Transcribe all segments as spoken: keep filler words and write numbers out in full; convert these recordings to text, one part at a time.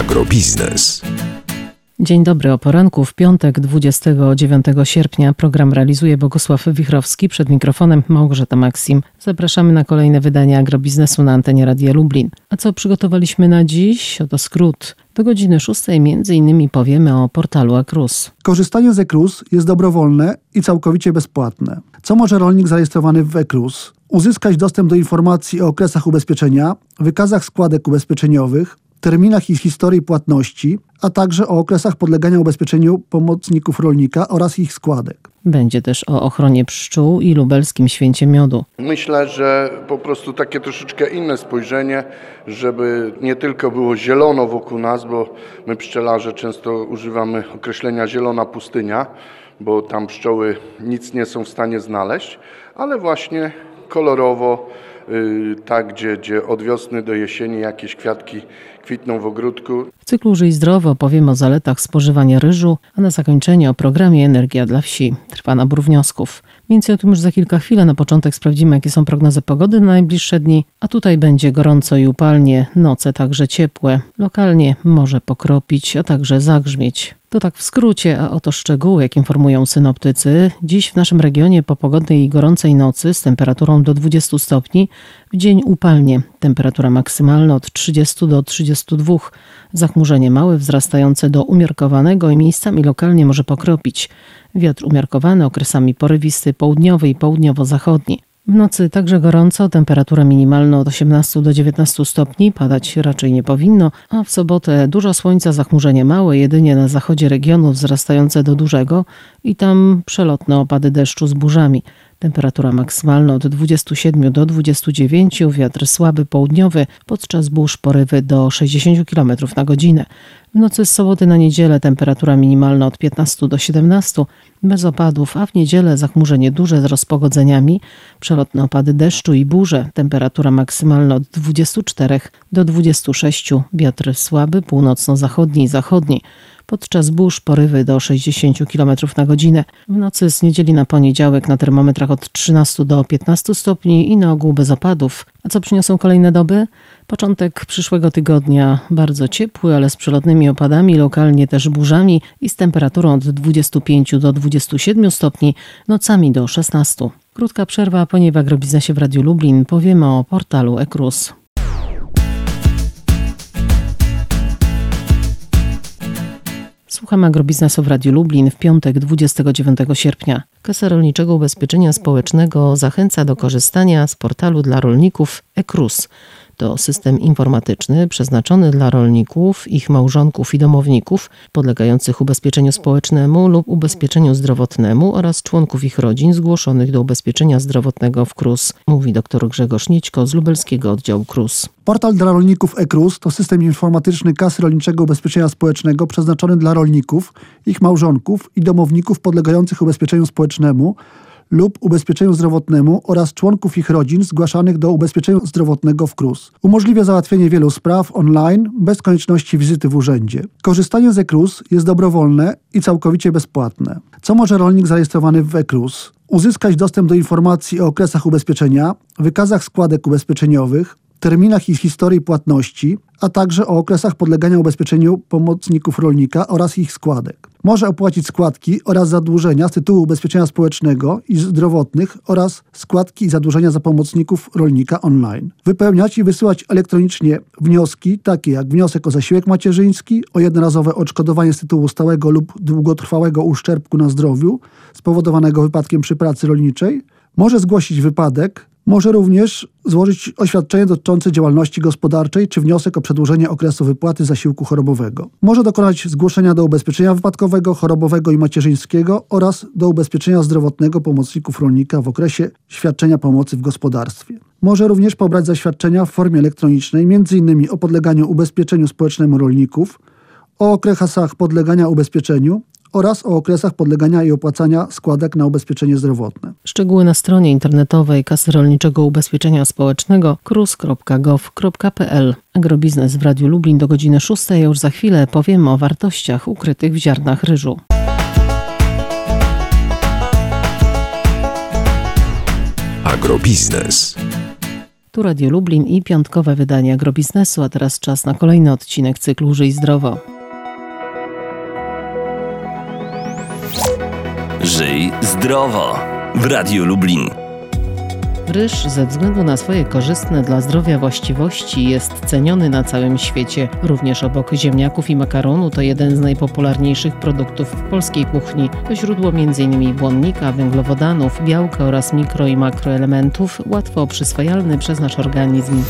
Agrobiznes. Dzień dobry, o poranku w piątek dwudziestego dziewiątego sierpnia. Program realizuje Bogusław Wichrowski, przed mikrofonem Małgorzata Maksim. Zapraszamy na kolejne wydanie Agrobiznesu na antenie Radia Lublin. A co przygotowaliśmy na dziś? Oto skrót. Do godziny szóstej między innymi powiemy o portalu eKRUS. Korzystanie z eKRUS jest dobrowolne i całkowicie bezpłatne. Co może rolnik zarejestrowany w eKRUS? Uzyskać dostęp do informacji o okresach ubezpieczenia, wykazach składek ubezpieczeniowych, terminach i historii płatności, a także o okresach podlegania ubezpieczeniu pomocników rolnika oraz ich składek. Będzie też o ochronie pszczół i lubelskim święcie miodu. Myślę, że po prostu takie troszeczkę inne spojrzenie, żeby nie tylko było zielono wokół nas, bo my pszczelarze często używamy określenia zielona pustynia, bo tam pszczoły nic nie są w stanie znaleźć, ale właśnie kolorowo, yy, tak gdzie, gdzie od wiosny do jesieni jakieś kwiatki kwitną w ogródku. W cyklu Żyj Zdrowo powiemy o zaletach spożywania ryżu, a na zakończenie o programie Energia dla Wsi. Trwa nabór wniosków. Więcej o tym już za kilka chwil. Na początek sprawdzimy, jakie są prognozy pogody na najbliższe dni. A tutaj będzie gorąco i upalnie, noce także ciepłe. Lokalnie może pokropić, a także zagrzmieć. To tak w skrócie, a oto szczegóły, jak informują synoptycy. Dziś w naszym regionie po pogodnej i gorącej nocy z temperaturą do dwudziestu stopni, w dzień upalnie. Temperatura maksymalna od trzydziestu do trzydziestu dwóch. Zachmurzenie małe, wzrastające do umiarkowanego i miejscami lokalnie może pokropić. Wiatr umiarkowany, okresami porywisty, południowy i południowo-zachodni. W nocy także gorąco, temperatura minimalna od osiemnastu do dziewiętnastu stopni, padać raczej nie powinno, a w sobotę dużo słońca, zachmurzenie małe, jedynie na zachodzie regionu wzrastające do dużego i tam przelotne opady deszczu z burzami. Temperatura maksymalna od dwudziestu siedmiu do dwudziestu dziewięciu, wiatr słaby południowy, podczas burz porywy do sześćdziesięciu kilometrów na godzinę. W nocy z soboty na niedzielę temperatura minimalna od piętnastu do siedemnastu, bez opadów, a w niedzielę zachmurzenie duże z rozpogodzeniami, przelotne opady deszczu i burze, temperatura maksymalna od dwudziestu czterech do dwudziestu sześciu, wiatr słaby północno-zachodni i zachodni. Podczas burz porywy do sześćdziesięciu kilometrów na godzinę. W nocy z niedzieli na poniedziałek na termometrach od trzynastu do piętnastu stopni i na ogół bez opadów. A co przyniosą kolejne doby? Początek przyszłego tygodnia bardzo ciepły, ale z przelotnymi opadami, lokalnie też burzami i z temperaturą od dwudziestu pięciu do dwudziestu siedmiu stopni, nocami do szesnastu. Krótka przerwa, a po niej w Agrobiznesie w Radiu Lublin powiemy o portalu eKRUS. Słuchamy Agrobiznesu w Radiu Lublin w piątek dwudziestego dziewiątego sierpnia. Kasa Rolniczego Ubezpieczenia Społecznego zachęca do korzystania z portalu dla rolników eKRUS. To system informatyczny przeznaczony dla rolników, ich małżonków i domowników podlegających ubezpieczeniu społecznemu lub ubezpieczeniu zdrowotnemu oraz członków ich rodzin zgłoszonych do ubezpieczenia zdrowotnego w KRUS, mówi dr Grzegorz Nićko z lubelskiego oddziału KRUS. Portal dla rolników eKRUS to system informatyczny Kasy Rolniczego Ubezpieczenia Społecznego przeznaczony dla rolników, ich małżonków i domowników podlegających ubezpieczeniu społecznemu lub ubezpieczeniu zdrowotnemu oraz członków ich rodzin zgłaszanych do ubezpieczenia zdrowotnego w KRUS. Umożliwia załatwienie wielu spraw online bez konieczności wizyty w urzędzie. Korzystanie z eKRUS jest dobrowolne i całkowicie bezpłatne. Co może rolnik zarejestrowany w eKRUS? Uzyskać dostęp do informacji o okresach ubezpieczenia, wykazach składek ubezpieczeniowych, terminach i historii płatności, a także o okresach podlegania ubezpieczeniu pomocników rolnika oraz ich składek. Może opłacić składki oraz zadłużenia z tytułu ubezpieczenia społecznego i zdrowotnych oraz składki i zadłużenia za pomocników rolnika online. Wypełniać i wysyłać elektronicznie wnioski takie jak wniosek o zasiłek macierzyński, o jednorazowe odszkodowanie z tytułu stałego lub długotrwałego uszczerbku na zdrowiu spowodowanego wypadkiem przy pracy rolniczej. Może zgłosić wypadek. Może również złożyć oświadczenie dotyczące działalności gospodarczej czy wniosek o przedłużenie okresu wypłaty zasiłku chorobowego. Może dokonać zgłoszenia do ubezpieczenia wypadkowego, chorobowego i macierzyńskiego oraz do ubezpieczenia zdrowotnego pomocników rolnika w okresie świadczenia pomocy w gospodarstwie. Może również pobrać zaświadczenia w formie elektronicznej, między innymi o podleganiu ubezpieczeniu społecznemu rolników, o okresach podlegania ubezpieczeniu oraz o okresach podlegania i opłacania składek na ubezpieczenie zdrowotne. Szczegóły na stronie internetowej Kasy Rolniczego Ubezpieczenia Społecznego krus kropka gov kropka pe el. Agrobiznes w Radiu Lublin do godziny szóstej, a już za chwilę powiemy o wartościach ukrytych w ziarnach ryżu. Agrobiznes. Tu Radio Lublin i piątkowe wydanie Agrobiznesu, a teraz czas na kolejny odcinek cyklu Żyj Zdrowo. Żyj zdrowo w Radiu Lublin. Ryż ze względu na swoje korzystne dla zdrowia właściwości jest ceniony na całym świecie. Również obok ziemniaków i makaronu to jeden z najpopularniejszych produktów w polskiej kuchni. To źródło między innymi błonnika, węglowodanów, białka oraz mikro i makroelementów, łatwo przyswajalny przez nasz organizm.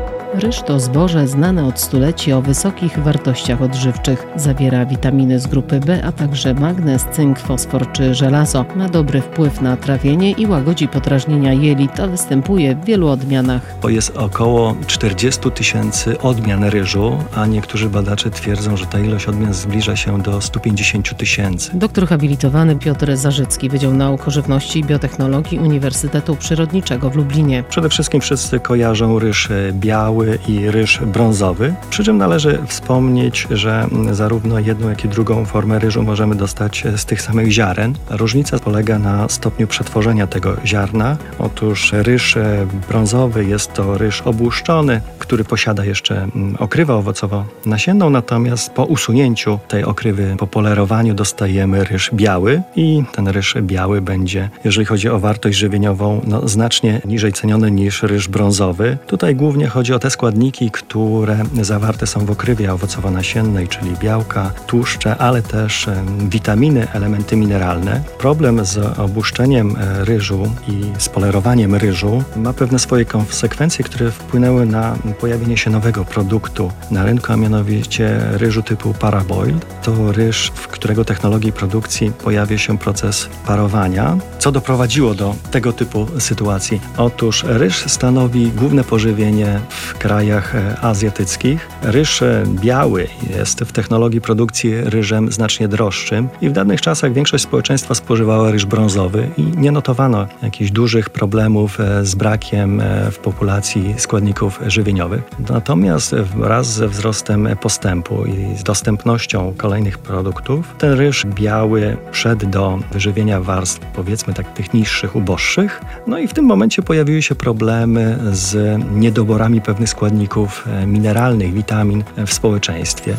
Ryż to zboże znane od stuleci o wysokich wartościach odżywczych. Zawiera witaminy z grupy B, a także magnez, cynk, fosfor czy żelazo. Ma dobry wpływ na trawienie i łagodzi podrażnienia jelit, a występuje w wielu odmianach. To jest około czterdzieści tysięcy odmian ryżu, a niektórzy badacze twierdzą, że ta ilość odmian zbliża się do stu pięćdziesięciu tysięcy. Doktor habilitowany Piotr Zarzycki, Wydział Nauk o Żywności i Biotechnologii Uniwersytetu Przyrodniczego w Lublinie. Przede wszystkim wszyscy kojarzą ryż biały i ryż brązowy, przy czym należy wspomnieć, że zarówno jedną, jak i drugą formę ryżu możemy dostać z tych samych ziaren. Różnica polega na stopniu przetworzenia tego ziarna. Otóż ryż brązowy jest to ryż obłuszczony, który posiada jeszcze okrywę owocowo-nasienną, natomiast po usunięciu tej okrywy, po polerowaniu dostajemy ryż biały i ten ryż biały będzie, jeżeli chodzi o wartość żywieniową, no, znacznie niżej ceniony niż ryż brązowy. Tutaj głównie chodzi o te składniki, które zawarte są w okrywie owocowo-nasiennej, czyli białka, tłuszcze, ale też witaminy, elementy mineralne. Problem z obłuszczeniem ryżu i z polerowaniem ryżu ma pewne swoje konsekwencje, które wpłynęły na pojawienie się nowego produktu na rynku, a mianowicie ryżu typu Paraboiled. To ryż, w którego technologii produkcji pojawia się proces parowania, co doprowadziło do tego typu sytuacji. Otóż ryż stanowi główne pożywienie w krajach azjatyckich. Ryż biały jest w technologii produkcji ryżem znacznie droższym i w dawnych czasach większość społeczeństwa spożywała ryż brązowy i nie notowano jakichś dużych problemów z brakiem w populacji składników żywieniowych. Natomiast wraz ze wzrostem postępu i z dostępnością kolejnych produktów, ten ryż biały szedł do wyżywienia warstw, powiedzmy tak, tych niższych, uboższych. No i w tym momencie pojawiły się problemy z niedoborami pewnych składników mineralnych, witamin w społeczeństwie.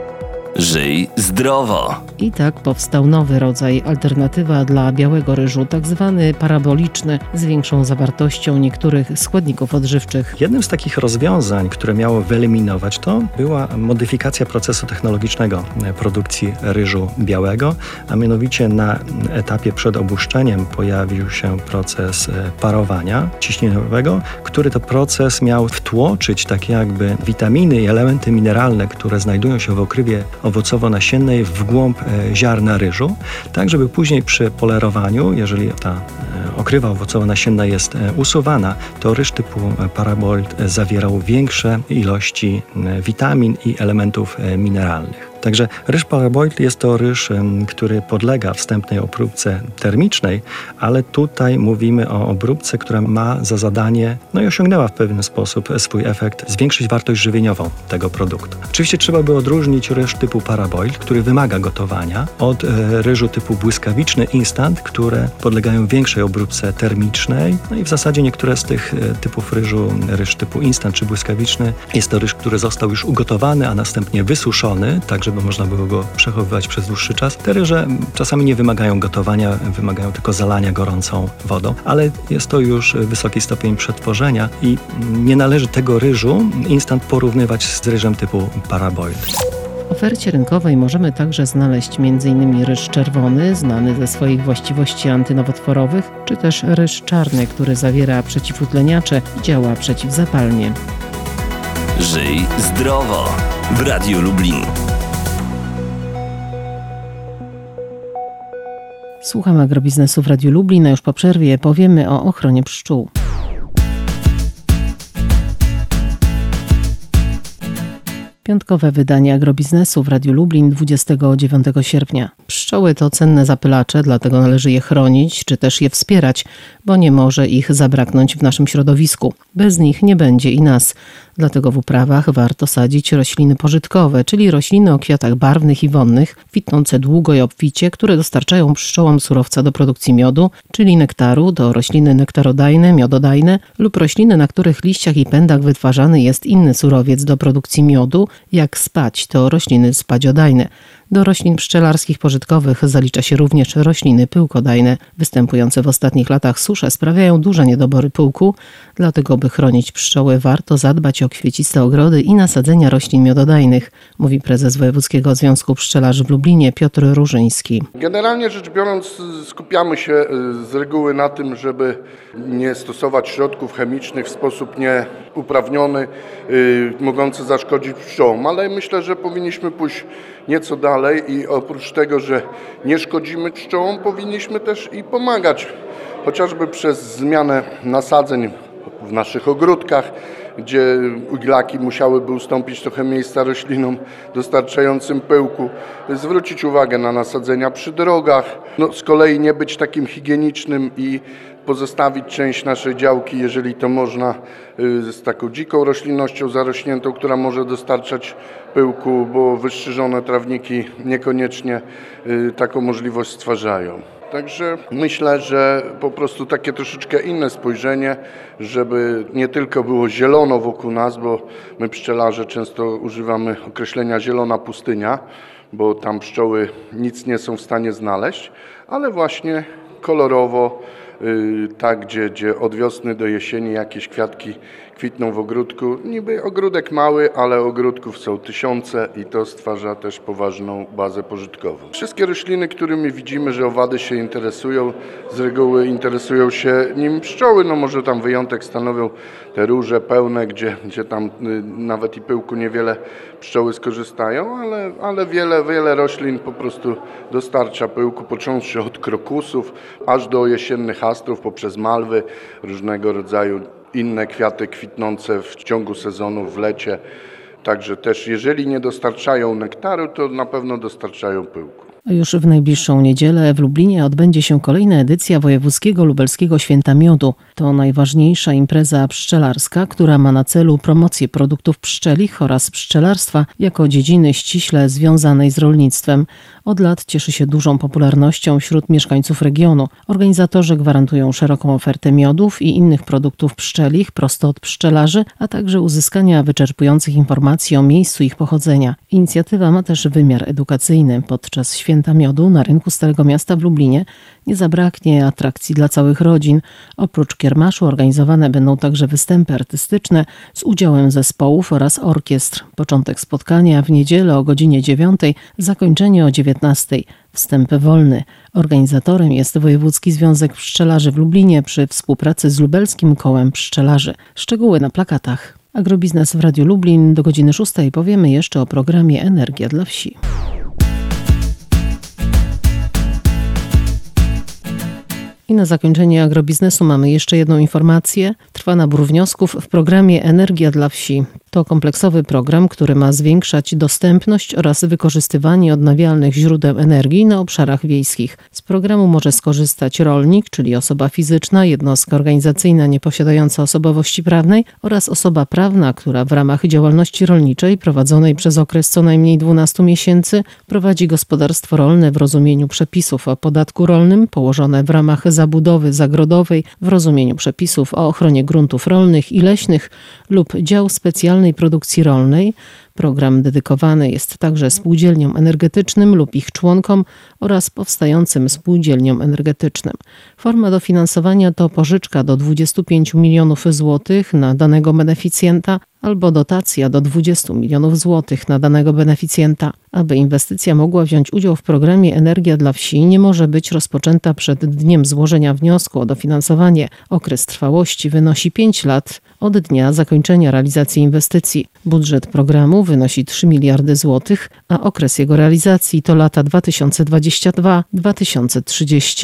Żyj zdrowo. I tak powstał nowy rodzaj, alternatywa dla białego ryżu, tak zwany paraboliczny, z większą zawartością niektórych składników odżywczych. Jednym z takich rozwiązań, które miało wyeliminować to, była modyfikacja procesu technologicznego produkcji ryżu białego, a mianowicie na etapie przed obłuszczeniem pojawił się proces parowania ciśnieniowego, który to proces miał wtłoczyć tak jakby witaminy i elementy mineralne, które znajdują się w okrywie owocowo-nasiennej w głąb ziarna ryżu, tak żeby później przy polerowaniu, jeżeli ta okrywa owocowo-nasienna jest usuwana, to ryż typu Paraboiled zawierał większe ilości witamin i elementów mineralnych. Także ryż Paraboiled jest to ryż, który podlega wstępnej obróbce termicznej, ale tutaj mówimy o obróbce, która ma za zadanie, no i osiągnęła w pewien sposób swój efekt, zwiększyć wartość żywieniową tego produktu. Oczywiście trzeba by odróżnić ryż typu Paraboiled, który wymaga gotowania, od ryżu typu błyskawiczny instant, które podlegają większej obróbce termicznej. No i w zasadzie niektóre z tych typów ryżu, ryż typu instant czy błyskawiczny, jest to ryż, który został już ugotowany, a następnie wysuszony, także żeby można było go przechowywać przez dłuższy czas. Te ryże czasami nie wymagają gotowania, wymagają tylko zalania gorącą wodą, ale jest to już wysoki stopień przetworzenia i nie należy tego ryżu instant porównywać z ryżem typu Paraboiled. W ofercie rynkowej możemy także znaleźć między innymi ryż czerwony, znany ze swoich właściwości antynowotworowych, czy też ryż czarny, który zawiera przeciwutleniacze i działa przeciwzapalnie. Żyj zdrowo w Radiu Lublin. Słuchamy Agrobiznesu w Radiu Lublin, a już po przerwie powiemy o ochronie pszczół. Piątkowe wydanie Agrobiznesu w Radiu Lublin dwudziestego dziewiątego sierpnia. Pszczoły to cenne zapylacze, dlatego należy je chronić, czy też je wspierać, bo nie może ich zabraknąć w naszym środowisku. Bez nich nie będzie i nas. Dlatego w uprawach warto sadzić rośliny pożytkowe, czyli rośliny o kwiatach barwnych i wonnych, kwitnące długo i obficie, które dostarczają pszczołom surowca do produkcji miodu, czyli nektaru, to rośliny nektarodajne, miododajne lub rośliny, na których liściach i pędach wytwarzany jest inny surowiec do produkcji miodu, jak spać, to rośliny spadziodajne. Do roślin pszczelarskich pożytkowych zalicza się również rośliny pyłkodajne. Występujące w ostatnich latach susze sprawiają duże niedobory pyłku, dlatego by chronić pszczoły warto zadbać o kwieciste ogrody i nasadzenia roślin miododajnych, mówi prezes Wojewódzkiego Związku Pszczelarzy w Lublinie Piotr Różyński. Generalnie rzecz biorąc skupiamy się z reguły na tym, żeby nie stosować środków chemicznych w sposób nieuprawniony, yy, mogący zaszkodzić pszczołom, ale myślę, że powinniśmy pójść nieco dalej i oprócz tego, że nie szkodzimy pszczołom, powinniśmy też i pomagać, chociażby przez zmianę nasadzeń w naszych ogródkach, gdzie iglaki musiałyby ustąpić trochę miejsca roślinom dostarczającym pyłku, zwrócić uwagę na nasadzenia przy drogach, no, z kolei nie być takim higienicznym i pozostawić część naszej działki, jeżeli to można, z taką dziką roślinnością zarośniętą, która może dostarczać pyłku, bo wystrzyżone trawniki niekoniecznie taką możliwość stwarzają. Także myślę, że po prostu takie troszeczkę inne spojrzenie, żeby nie tylko było zielono wokół nas, bo my pszczelarze często używamy określenia zielona pustynia, bo tam pszczoły nic nie są w stanie znaleźć, ale właśnie kolorowo, tak, gdzie, gdzie od wiosny do jesieni jakieś kwiatki kwitną w ogródku. Niby ogródek mały, ale ogródków są tysiące i to stwarza też poważną bazę pożytkową. Wszystkie rośliny, którymi widzimy, że owady się interesują, z reguły interesują się nim pszczoły. No może tam wyjątek stanowią te róże pełne, gdzie, gdzie tam nawet i pyłku niewiele pszczoły skorzystają, ale, ale wiele, wiele roślin po prostu dostarcza pyłku, począwszy od krokusów, aż do jesiennych astrów, poprzez malwy, różnego rodzaju inne kwiaty kwitnące w ciągu sezonu, w lecie. Także też jeżeli nie dostarczają nektaru, to na pewno dostarczają pyłku. Już w najbliższą niedzielę w Lublinie odbędzie się kolejna edycja Wojewódzkiego Lubelskiego Święta Miodu. To najważniejsza impreza pszczelarska, która ma na celu promocję produktów pszczelich oraz pszczelarstwa jako dziedziny ściśle związanej z rolnictwem. Od lat cieszy się dużą popularnością wśród mieszkańców regionu. Organizatorzy gwarantują szeroką ofertę miodów i innych produktów pszczelich prosto od pszczelarzy, a także uzyskania wyczerpujących informacji o miejscu ich pochodzenia. Inicjatywa ma też wymiar edukacyjny. Podczas Święta Miodu na rynku Starego Miasta w Lublinie nie zabraknie atrakcji dla całych rodzin. Oprócz kiermaszu organizowane będą także występy artystyczne z udziałem zespołów oraz orkiestr. Początek spotkania w niedzielę o godzinie dziewiątej, zakończenie o dziewiętnastej. Wstęp wolny. Organizatorem jest Wojewódzki Związek Pszczelarzy w Lublinie przy współpracy z Lubelskim Kołem Pszczelarzy. Szczegóły na plakatach. Agrobiznes w Radiu Lublin. Do godziny szóstej powiemy jeszcze o programie Energia dla Wsi. I na zakończenie agrobiznesu mamy jeszcze jedną informację. Trwa nabór wniosków w programie Energia dla Wsi. To kompleksowy program, który ma zwiększać dostępność oraz wykorzystywanie odnawialnych źródeł energii na obszarach wiejskich. Z programu może skorzystać rolnik, czyli osoba fizyczna, jednostka organizacyjna nieposiadająca osobowości prawnej oraz osoba prawna, która w ramach działalności rolniczej prowadzonej przez okres co najmniej dwunastu miesięcy prowadzi gospodarstwo rolne w rozumieniu przepisów o podatku rolnym położone w ramach zabudowy zagrodowej w rozumieniu przepisów o ochronie gruntów rolnych i leśnych lub dział specjalnej produkcji rolnej. Program dedykowany jest także spółdzielniom energetycznym lub ich członkom oraz powstającym spółdzielniom energetycznym. Forma dofinansowania to pożyczka do dwudziestu pięciu milionów złotych na danego beneficjenta albo dotacja do dwudziestu milionów złotych na danego beneficjenta. Aby inwestycja mogła wziąć udział w programie Energia dla Wsi, nie może być rozpoczęta przed dniem złożenia wniosku o dofinansowanie. Okres trwałości wynosi pięć lat od dnia zakończenia realizacji inwestycji. Budżet programu wynosi trzy miliardy złotych, a okres jego realizacji to lata dwa tysiące dwudziesty drugi do dwa tysiące trzydziestego.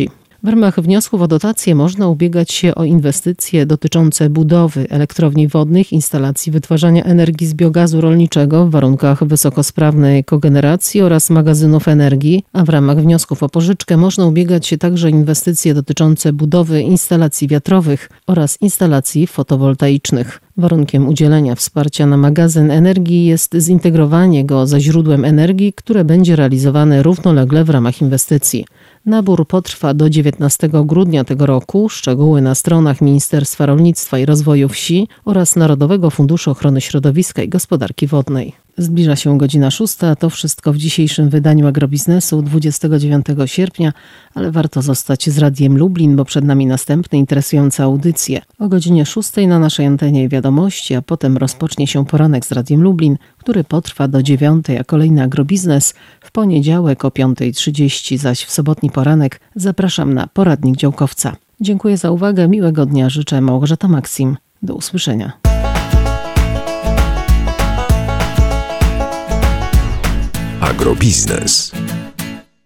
W ramach wniosków o dotacje można ubiegać się o inwestycje dotyczące budowy elektrowni wodnych, instalacji wytwarzania energii z biogazu rolniczego w warunkach wysokosprawnej kogeneracji oraz magazynów energii, a w ramach wniosków o pożyczkę można ubiegać się także o inwestycje dotyczące budowy instalacji wiatrowych oraz instalacji fotowoltaicznych. Warunkiem udzielenia wsparcia na magazyn energii jest zintegrowanie go ze źródłem energii, które będzie realizowane równolegle w ramach inwestycji. Nabór potrwa do dziewiętnastego grudnia tego roku. Szczegóły na stronach Ministerstwa Rolnictwa i Rozwoju Wsi oraz Narodowego Funduszu Ochrony Środowiska i Gospodarki Wodnej. Zbliża się godzina szósta. To wszystko w dzisiejszym wydaniu Agrobiznesu dwudziestego dziewiątego sierpnia, ale warto zostać z Radiem Lublin, bo przed nami następne interesujące audycje. O godzinie szóstej na naszej antenie wiadomości, a potem rozpocznie się poranek z Radiem Lublin, który potrwa do dziewiątej, a kolejny Agrobiznes w poniedziałek o piąta trzydzieści, zaś w sobotni poranek zapraszam na poradnik działkowca. Dziękuję za uwagę, miłego dnia życzę. Małgorzata Maksim. Do usłyszenia. Agrobiznes.